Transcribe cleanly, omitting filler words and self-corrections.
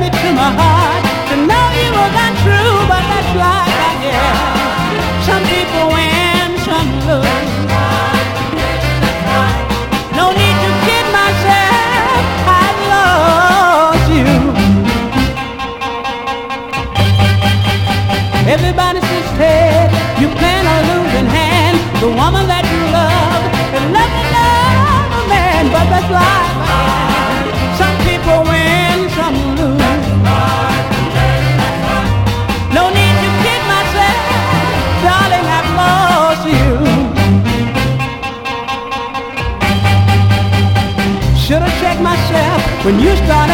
me to my heart to know you was untrue, but that's life, I guess. Some people win, some lose. No need to kid myself, I lost you. Everybody says, Ted, you plan on losing hand. The woman that you love is loving another man, but that's life. Some people win, some lose. No need to kid myself, darling, I've lost you. Should have checked myself when you started